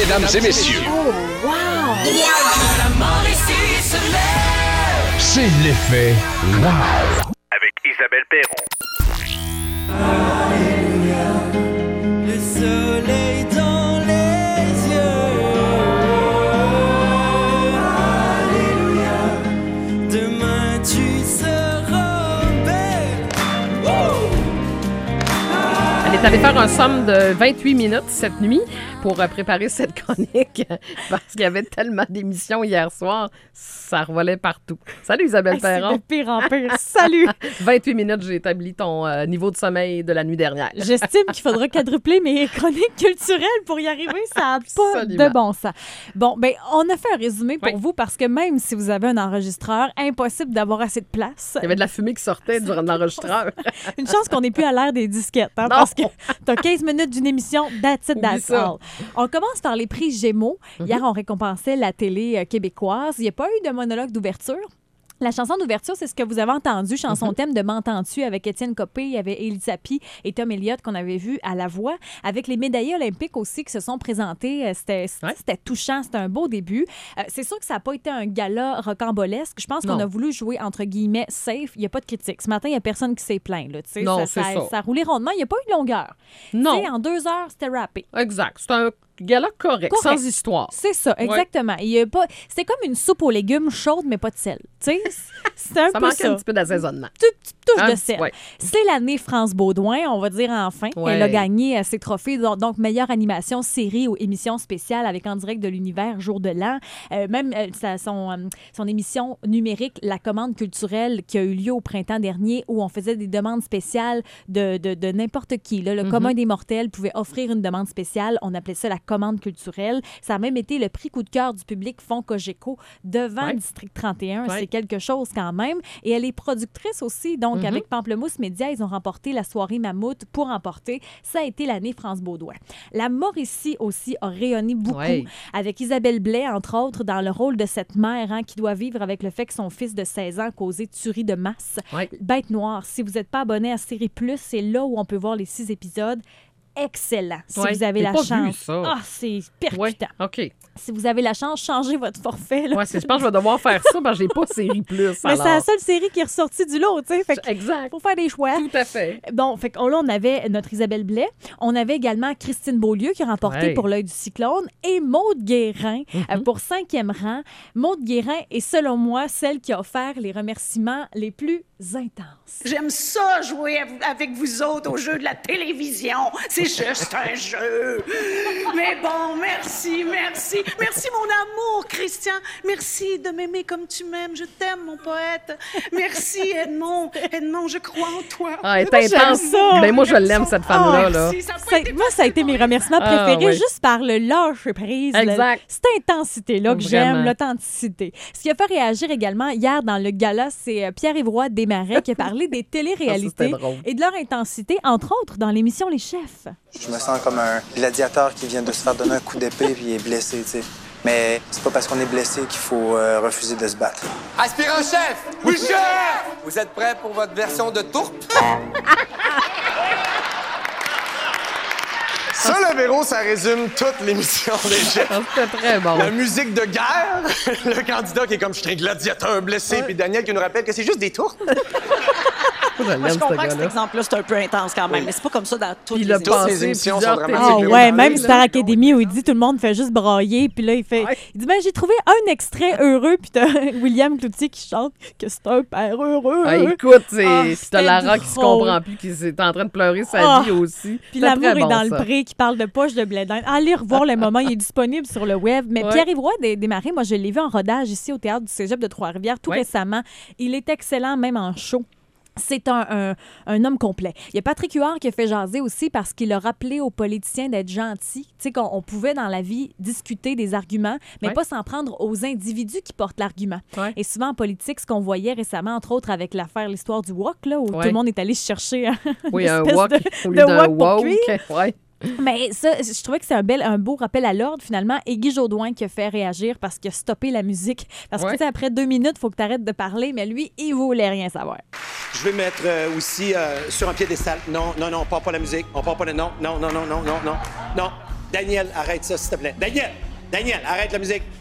Mesdames et messieurs. Oh, wow! C'est l'effet wow. Avec Isabelle Perron. Le soleil dans les yeux. Alléluia. Demain tu seras belle. Elle est allée faire un somme de 28 minutes cette nuit pour préparer cette chronique parce qu'il y avait tellement d'émissions hier soir, ça revolait partout. Salut Isabelle Perron. C'est de pire en pire. Salut! 28 minutes, j'ai établi ton niveau de sommeil de la nuit dernière. J'estime qu'il faudra quadrupler mes chroniques culturelles pour y arriver. Ça n'a pas Absolument. de bon sens. Bon, ben on a fait un résumé pour Oui. vous parce que même si vous avez un enregistreur, impossible d'avoir assez de place. Il y avait de la fumée qui sortait durant l'enregistreur. Une chance qu'on n'est plus à l'ère des disquettes, hein, Non. parce que t'as 15 minutes d'une émission, that's it, Oublie that's ça. all. On commence par les prix Gémeaux. Hier, on récompensait la télé québécoise. Il n'y a pas eu de monologue d'ouverture. La chanson d'ouverture, c'est ce que vous avez entendu, chanson thème de M'entends-tu avec Étienne Copé, il y avait Élie Zappi et Tom Elliott qu'on avait vu à la voix, avec les médaillés olympiques aussi qui se sont présentés. C'était touchant, c'était un beau début. C'est sûr que ça n'a pas été un gala rocambolesque. Je pense qu'on Non. a voulu jouer entre guillemets safe. Il n'y a pas de critique. Ce matin, il n'y a personne qui s'est plaint. Là, tu sais. Non, ça, c'est ça. ça a roulé rondement. Il n'y a pas eu de longueur. Non. Tu sais, en 2 heures, c'était rappé. Exact. C'est un gala correct, sans histoire. C'est ça, exactement. Il y a pas... C'était comme une soupe aux légumes chaude, mais pas de sel. Tu sais, c'était un Ça peu manquait ça. un petit peu d'assaisonnement. Petite touche Hein? de sel. Ouais. C'est l'année France Baudouin, on va dire enfin. Ouais. Elle a gagné ses trophées, donc meilleure animation, série ou émission spéciale avec En direct de l'univers, jour de l'an. Même son émission numérique, La commande culturelle, qui a eu lieu au printemps dernier, où on faisait des demandes spéciales de n'importe qui. Là. Le commun des mortels pouvait offrir une demande spéciale. On appelait ça la commande culturelle. Ça a même été le prix coup de cœur du public Fonds Cogeco devant Ouais. District 31. Ouais. C'est quelque chose quand même. Et elle est productrice aussi. Donc, avec Pamplemousse Média, ils ont remporté la soirée Mammouth pour remporter. Ça a été l'année France Baudouin. La Mauricie aussi a rayonné beaucoup Ouais. avec Isabelle Blais, entre autres, dans le rôle de cette mère qui doit vivre avec le fait que son fils de 16 ans a causé tuerie de masse. Ouais. Bête noire. Si vous n'êtes pas abonné à Série Plus, c'est là où on peut voir les 6 épisodes. Excellent. Si Ouais. vous avez J'ai la pas vu chance. ça. Ah, c'est Ouais. percutant. OK. Si vous avez la chance, changez votre forfait. Là. Ouais, je pense que je vais devoir faire ça parce que j'ai pas Série Plus. Mais c'est alors. la seule série qui est ressortie du lot, tu sais. Fait que Exact. faut faire des choix. Tout à fait. Bon, fait que là, on avait notre Isabelle Blais. On avait également Christine Beaulieu qui a remporté Ouais. pour l'œil du cyclone et Maude Guérin pour 5e rang. Maude Guérin est, selon moi, celle qui a offert les remerciements les plus intenses. J'aime ça, jouer avec vous autres au jeu de la télévision. C'est juste un jeu. Mais bon, merci, merci. Merci, mon amour, Christian. Merci de m'aimer comme tu m'aimes. Je t'aime, mon poète. Merci, Edmond. Edmond, je crois en toi. Ah, elle est intense. ça. Ben, moi, je l'aime, cette femme-là. Là. Merci, ça a pas été Moi, ça a été mes remerciements Ah, préférés, oui. juste par le lâcher prise. Exact. Cette intensité-là que j'aime, Vraiment. l'authenticité. Ce qui a fait réagir également hier dans le gala, c'est Pierre-Yves Roy Desmarais qui a parlé des téléréalités Ça, c'était drôle. et de leur intensité, entre autres dans l'émission Les Chefs. Je me sens comme un gladiateur qui vient de se faire donner un coup d'épée puis est blessé, tu sais. Mais c'est pas parce qu'on est blessé qu'il faut refuser de se battre. Aspirant chef! Oui, chef! Vous êtes prêts pour votre version de tourpe? Ça, le Véro, ça résume toute l'émission déjà. Ah, c'était très bon. La musique de guerre, le candidat qui est comme « Je suis un gladiateur blessé », puis Daniel qui nous rappelle que c'est juste des tours. Je l'aime, Moi, je ce comprends que cet gars-là. exemple-là, c'est un peu intense quand même, mais c'est pas comme ça dans toutes Puis les le émissions. Toutes les passé, émissions plusieurs sont télé- dramatiques. Ah oui, ouais, oui, même oui, Star Academy où il dit tout le monde fait juste brailler, puis là il fait, Ouais. il dit ben j'ai trouvé un extrait heureux, puis t'as William Cloutier qui chante que c'est un père heureux. Ah, écoute, Ah, puis c'était t'as Lara qui se drôle. comprend plus, qui est en train de pleurer sa Ah. vie aussi. Puis C'était l'amour très est bon, dans le ça. pré qui parle de poche de blé d'Inde. Allez revoir le moment, il est disponible sur le web. Mais Ouais. Pierre-Yves Roy Desmarais, moi je l'ai vu en rodage ici au Théâtre du Cégep de Trois-Rivières tout Ouais. récemment. Il est excellent même en show. C'est un homme complet. Il y a Patrick Huard qui a fait jaser aussi parce qu'il a rappelé aux politiciens d'être gentils. Tu sais, qu'on pouvait dans la vie discuter des arguments, mais Ouais. pas s'en prendre aux individus qui portent l'argument. Ouais. Et souvent en politique, ce qu'on voyait récemment, entre autres avec l'affaire L'Histoire du wok, là, où Ouais. tout le monde est allé chercher Oui, un espèce wok de- au lieu de d'un wok pour woke. cuire. Ouais. Mais ça, je trouvais que c'est un beau rappel à l'ordre, finalement. Et Guy Jodoin qui a fait réagir parce qu'il a stoppé la musique. Parce que, Ouais. tu sais, après 2 minutes, il faut que tu arrêtes de parler, mais lui, il voulait rien savoir. Je vais mettre aussi sur un piédestal. Non, non, non, on part pas la musique. On part pas la... Non, non, non, non, non, non, non, non. Daniel, arrête ça, s'il te plaît. Daniel, arrête la musique.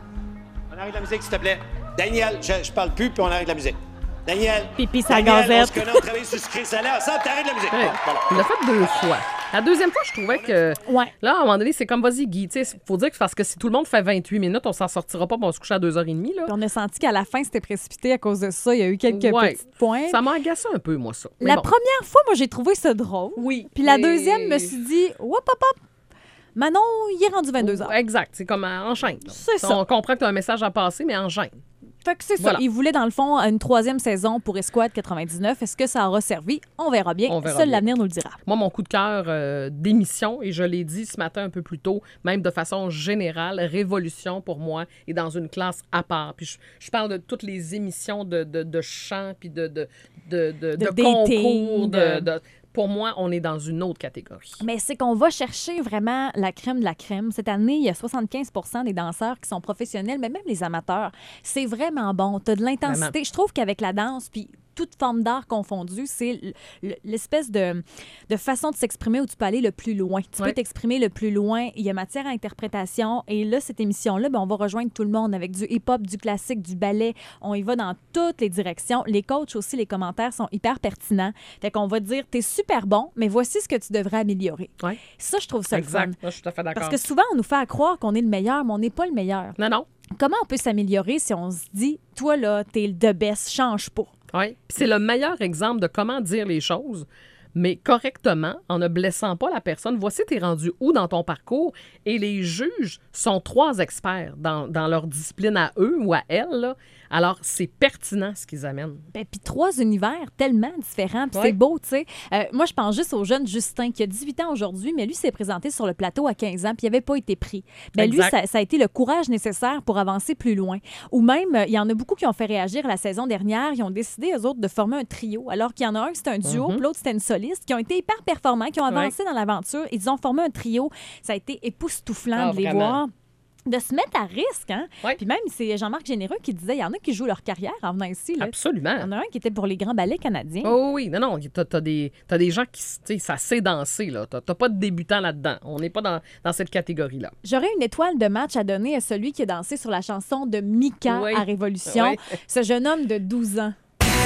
On arrête la musique, s'il te plaît. Daniel, je parle plus, puis on arrête la musique. Daniel, Pipi sa Daniel, gazette. on se connaît, on travaille sur ce Chris-là. Ça, t'arrêtes la musique. Ouais. Bon, voilà. Il l'a fait 2 fois. La deuxième fois, je trouvais que... Ouais. Là, à un moment donné, c'est comme, vas-y, Guy. Il faut dire que parce que si tout le monde fait 28 minutes, on s'en sortira pas, puis on va se coucher à 2h30. Là. Puis on a senti qu'à la fin, c'était précipité à cause de ça. Il y a eu quelques Ouais. petits points. Ça m'a agacé un peu, moi, ça. Mais La bon. première fois, moi, j'ai trouvé ça drôle. Oui. Puis la mais- deuxième, je me suis dit, hop, hop, hop. Manon, il est rendu 22h. Exact. C'est comme enchaîne. là. C'est ça. On comprend que tu as un message à passer, mais enchaîne. Fait que c'est ça. Voilà. Il voulait, dans le fond, une 3e saison pour Esquad 99. Est-ce que ça aura servi? On verra bien. On verra Seul bien. l'avenir nous le dira. Moi, mon coup de cœur d'émission, et je l'ai dit ce matin un peu plus tôt, même de façon générale, Révolution, pour moi, est dans une classe à part. Puis je parle de toutes les émissions de chant, puis de dating, concours. Pour moi, on est dans une autre catégorie. Mais c'est qu'on va chercher vraiment la crème de la crème. Cette année, il y a 75 des danseurs qui sont professionnels, mais même les amateurs. C'est vraiment bon. Tu as de l'intensité. Vraiment. Je trouve qu'avec la danse, puis toute forme d'art confondue, c'est l'espèce de façon de s'exprimer où tu peux aller le plus loin. Tu Ouais. peux t'exprimer le plus loin. Il y a matière à interprétation. Et là, cette émission-là, ben, on va rejoindre tout le monde avec du hip-hop, du classique, du ballet. On y va dans toutes les directions. Les coachs aussi, les commentaires sont hyper pertinents. Fait qu'on va te dire, t'es super bon, mais voici ce que tu devrais améliorer. Ouais. Ça, je trouve ça le Exact. fun. Moi, je suis tout à fait d'accord. Parce que souvent, on nous fait à croire qu'on est le meilleur, mais on n'est pas le meilleur. Non. Comment on peut s'améliorer si on se dit, toi, là, t'es le the best, change pas? Oui. Puis c'est le meilleur exemple de comment dire les choses, mais correctement, en ne blessant pas la personne. Voici, t'es rendu où dans ton parcours? Et les juges sont 3 experts dans leur discipline à eux ou à elles, là. Alors, c'est pertinent ce qu'ils amènent. Ben, puis 3 univers tellement différents, puis Ouais. c'est beau, tu sais. Moi, je pense juste au jeune Justin qui a 18 ans aujourd'hui, mais lui s'est présenté sur le plateau à 15 ans, puis il n'avait pas été pris. Ben lui, Exact. ça a été le courage nécessaire pour avancer plus loin. Ou même, il y en a beaucoup qui ont fait réagir la saison dernière. Ils ont décidé, eux autres, de former un trio, alors qu'il y en a un qui c'était un duo, puis l'autre c'était une soliste, qui ont été hyper performants, qui ont avancé dans l'aventure. Ils ont formé un trio. Ça a été époustouflant Ah, de les vraiment. voir. De se mettre à risque, hein? Ouais. Puis même, c'est Jean-Marc Généreux qui disait, il y en a qui jouent leur carrière en venant ici. Là. Absolument. Il y en a un qui était pour les grands ballets canadiens. Oh oui, non, t'as des gens qui, tu sais, ça sait danser, là. T'as pas de débutants là-dedans. On n'est pas dans cette catégorie-là. J'aurais une étoile de match à donner à celui qui a dansé sur la chanson de Mika Oui. à Révolution. Oui. Ce jeune homme de 12 ans.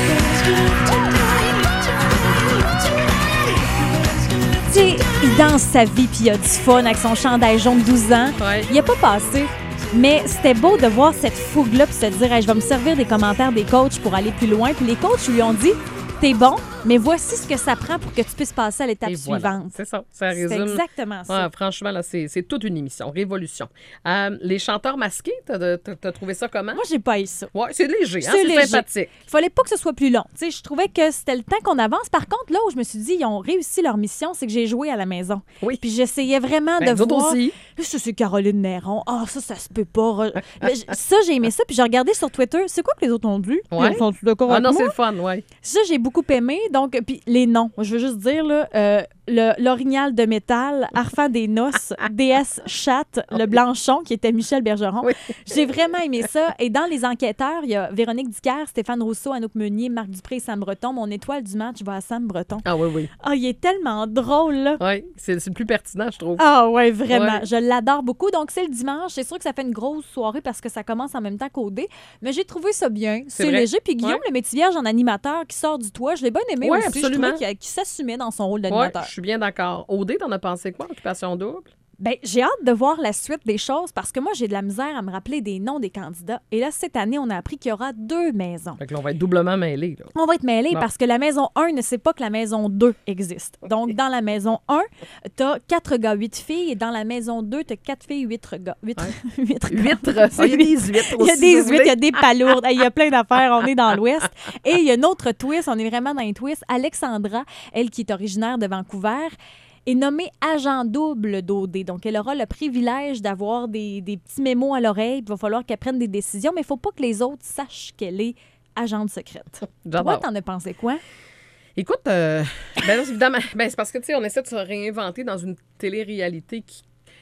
Tu sais, il danse sa vie puis il a du fun avec son chandail jaune de 12 ans. Ouais. Il a pas passé. Mais c'était beau de voir cette fougue-là puis se dire, hey, je vais me servir des commentaires des coachs pour aller plus loin. Puis les coachs lui ont dit, t'es bon, mais voici ce que ça prend pour que tu puisses passer à l'étape Et voilà. suivante. C'est ça. C'est Ça résume. exactement ça. Ouais, franchement, là, c'est toute une émission. Révolution. Les chanteurs masqués, t'as trouvé ça comment? Moi, j'ai pas eu ça. Ouais, c'est léger, hein? C'est C'est léger. sympathique. Il fallait pas que ce soit plus long. Tu sais, je trouvais que c'était le temps qu'on avance. Par contre, là où je me suis dit, ils ont réussi leur mission, c'est que j'ai joué à la maison. Oui. Puis j'essayais vraiment Ben, de nous autres voir. aussi. Là, ça, c'est Caroline Néron. Ah, ça se peut pas. Mais ça, j'ai aimé ça. Puis j'ai regardé sur Twitter. C'est quoi que les autres ont dit? Ouais. Ils sont d'accord Ah avec non, moi? c'est le fun, ouais. Ça, j'ai beaucoup aimé. Donc, puis les noms. Je veux juste dire, là, l'orignal de métal, Arfan des noces, DS Chat, le Blanchon, qui était Michel Bergeron. Oui. J'ai vraiment aimé ça. Et dans les enquêteurs, il y a Véronique Dicker, Stéphane Rousseau, Anouk Meunier, Marc Dupré et Sam Breton. Mon étoile du match va à Sam Breton. Ah oui, oui. Ah, il est tellement drôle, là. Oui, c'est le plus pertinent, je trouve. Ah ouais, vraiment. Ouais. Je l'adore beaucoup. Donc, c'est le dimanche. C'est sûr que ça fait une grosse soirée parce que ça commence en même temps qu'au dé. Mais j'ai trouvé ça bien. C'est vrai. léger. Puis Guillaume, Ouais. le Métivierge en animateur qui sort du toit, je l'ai bien aimé Ouais, aussi. absolument. Je trouvais qu'il s'assumait dans son rôle Oui, d'animateur. je suis bien d'accord. OD, t'en as pensé quoi? Occupation double? Ben, j'ai hâte de voir la suite des choses parce que moi, j'ai de la misère à me rappeler des noms des candidats. Et là, cette année, on a appris qu'il y aura 2 maisons. Fait que là, on va être doublement mêlés, là. On va être mêlés Bon. parce que la maison 1 ne sait pas que la maison 2 existe. Donc, dans la maison 1, t'as 4 gars, 8 filles. Et dans la maison 2, t'as 4 filles, 8 gars. 8 Huîtres. gars. Ah, il y a des huîtres Il y a aussi, des si vous huîtres, il y voulez. a des palourdes. Il y a plein d'affaires. On est dans l'Ouest. Et il y a une autre twist. On est vraiment dans un twist. Alexandra, elle qui est originaire de Vancouver, est nommée agent double d'OD. Donc, elle aura le privilège d'avoir des petits mémos à l'oreille. Il va falloir qu'elle prenne des décisions, mais il ne faut pas que les autres sachent qu'elle est agente secrète. J'adore. Toi, t'en as pensé quoi? Écoute, ben là, évidemment, ben c'est parce que, tu sais, on essaie de se réinventer dans une télé-réalité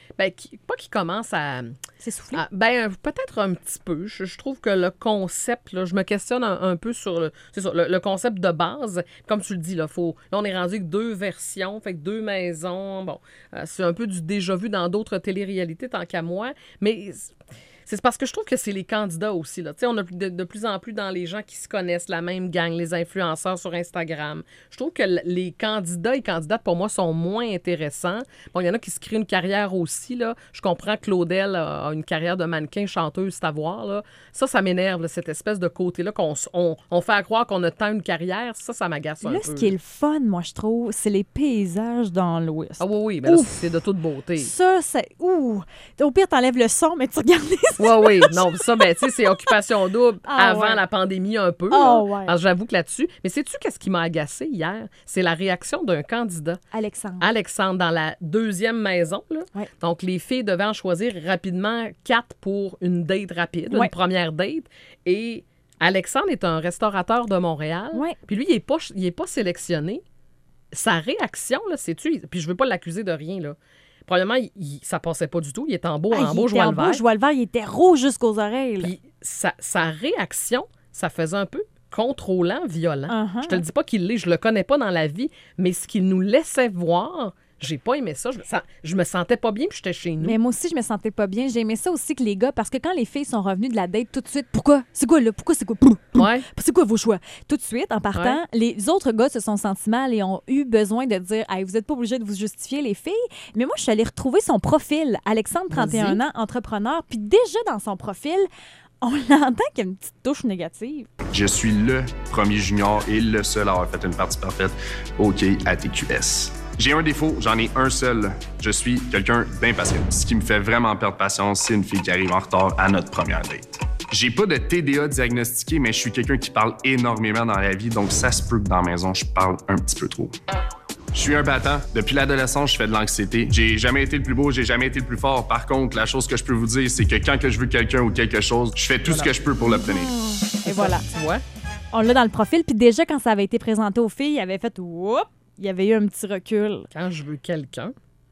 pas qui commence à... S'essouffler? Peut-être un petit peu. Je trouve que le concept, là, je me questionne un peu sur le concept de base. Comme tu le dis, là, on est rendu avec 2 versions, fait que 2 maisons. Bon, c'est un peu du déjà vu dans d'autres téléréalités, tant qu'à moi. Mais... C'est parce que je trouve que c'est les candidats aussi. Là. On a de plus en plus dans les gens qui se connaissent, la même gang, les influenceurs sur Instagram. Je trouve que les candidats et candidates, pour moi, sont moins intéressants. Bon, il y en a qui se créent une carrière aussi. Là. Je comprends que Claudel a une carrière de mannequin, chanteuse, c'est à voir. Là. Ça m'énerve, là, cette espèce de côté-là qu'on fait à croire qu'on a tant une carrière. Ça m'agace un peu. Là, ce qui est le fun, moi, je trouve, c'est les paysages dans l'Ouest. Ah oui, mais là, c'est de toute beauté. Ça, c'est... Ouh! Au pire, t'enlèves le son, mais tu regardes les... Oui. Non, ça, tu sais, c'est occupation double avant la pandémie un peu. Ouais. Parce que j'avoue que là-dessus. Mais sais-tu qu'est-ce qui m'a agacé hier? C'est la réaction d'un candidat. Alexandre, dans la 2e maison. Là. Ouais. Donc, les filles devaient en choisir rapidement 4 pour une date rapide, une première date. Et Alexandre est un restaurateur de Montréal. Ouais. Puis lui, il est pas sélectionné. Sa réaction, là, sais-tu? Puis je veux pas l'accuser de rien, là. Premièrement, ça passait pas du tout. Il était en beau joie le vert. Il était rouge jusqu'aux oreilles. Puis sa réaction, ça faisait un peu contrôlant, violent. Je te le dis pas qu'il l'est, je le connais pas dans la vie, mais ce qu'il nous laissait voir, j'ai pas aimé ça. Je me sentais pas bien, puis j'étais chez nous. Mais moi aussi, je me sentais pas bien. J'ai aimé ça aussi que les gars, parce que quand les filles sont revenues de la date tout de suite, pourquoi? C'est quoi, là? Pourquoi c'est quoi? Ouais. C'est quoi vos choix? Tout de suite, en partant, les autres gars se sont sentis mal et ont eu besoin de dire, hey, vous êtes pas obligés de vous justifier, les filles. Mais moi, je suis allée retrouver son profil. Alexandre, 31 ans, entrepreneur. Puis déjà dans son profil, on l'entend qu'il y a une petite touche négative. Je suis le premier junior et le seul à avoir fait une partie parfaite OK à TQS. J'ai un défaut, j'en ai un seul. Je suis quelqu'un d'impatient. Ce qui me fait vraiment perdre patience, c'est une fille qui arrive en retard à notre première date. J'ai pas de TDA diagnostiqué, mais je suis quelqu'un qui parle énormément dans la vie, donc ça se peut que dans la maison, je parle un petit peu trop. Je suis un battant. Depuis l'adolescence, je fais de l'anxiété. J'ai jamais été le plus beau, j'ai jamais été le plus fort. Par contre, la chose que je peux vous dire, c'est que quand que je veux quelqu'un ou quelque chose, je fais tout ce que je peux pour l'obtenir. Et voilà. Ouais. On l'a dans le profil, puis déjà, quand ça avait été présenté aux filles, il avait fait « Whoop ». Il y avait eu un petit recul. Quand je veux quelqu'un,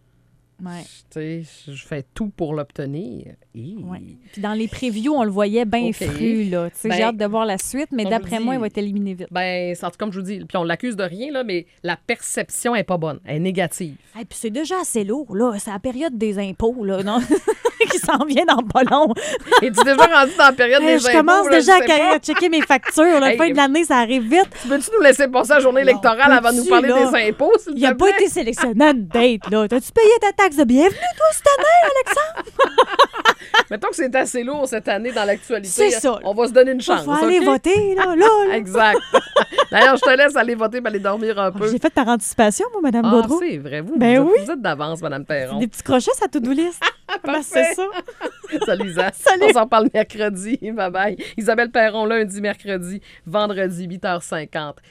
je fais tout pour l'obtenir. Ouais. Puis dans les previews, on le voyait bien fru. Là. J'ai hâte de voir la suite, mais d'après moi, il va être éliminé vite. C'est comme je vous dis, puis on l'accuse de rien, là, mais la perception est pas bonne. Elle est négative. Et puis c'est déjà assez lourd. Là. C'est la période des impôts, là, non? Qui s'en vient dans pas long. Es-tu déjà rendu dans la période des impôts? Je commence déjà à checker mes factures. La fin de l'année, ça arrive vite. Tu veux-tu nous laisser passer la journée électorale avant de nous parler des impôts, s'il te plaît? Il n'a pas été sélectionné à une date. Là. T'as-tu payé ta taxe de bienvenue, toi, cette année, Alexandre? Mettons que c'est assez lourd cette année dans l'actualité. C'est ça. On va se donner une chance. Il faut aller voter, là. Exact. D'ailleurs, je te laisse aller voter et aller dormir un peu. J'ai fait par anticipation, moi, Mme Gaudreau. C'est vrai, vous êtes d'avance, Mme Perron. Des petits crochets, ça to-do list. C'est ça. Salut, Isa. Salut. On s'en parle mercredi. Bye-bye. Isabelle Perron, lundi, mercredi, vendredi, 8h50.